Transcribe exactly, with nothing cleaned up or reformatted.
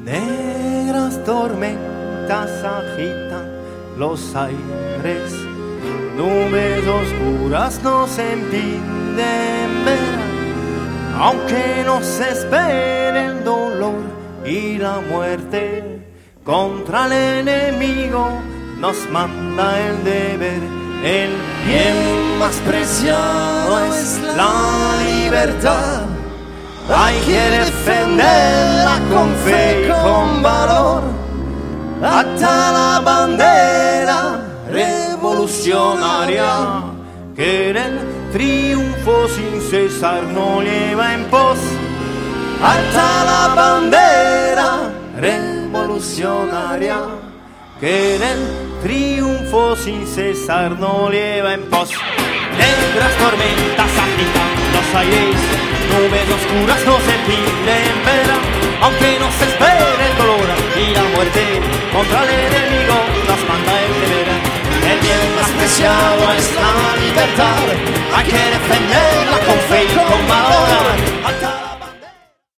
Negras tormentas agitan los aires, nubes oscuras nos impiden ver, aunque nos espere el dolor y la muerte. Contra el enemigo nos manda el deber. El bien más preciado es la libertad. Hay que defenderla con fe y con valor. Hasta la bandera revolucionaria que el triunfo sin cesar no lleva en pos. Hasta la bandera revolucionaria que el triunfo sin cesar no lleva en pos. Negras tormentas agitan los aires, nubes oscuras nos impiden ver, aunque nos espere el dolor y la muerte. Contra el enemigo nos manda el deber. El bien más preciado es la libertad. Hay que defender